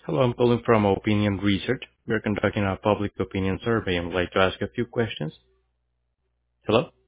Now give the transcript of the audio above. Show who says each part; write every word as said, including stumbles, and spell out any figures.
Speaker 1: Hello, I'm calling from Opinion Research. We're conducting a public opinion survey and would like to ask a few questions. Hello?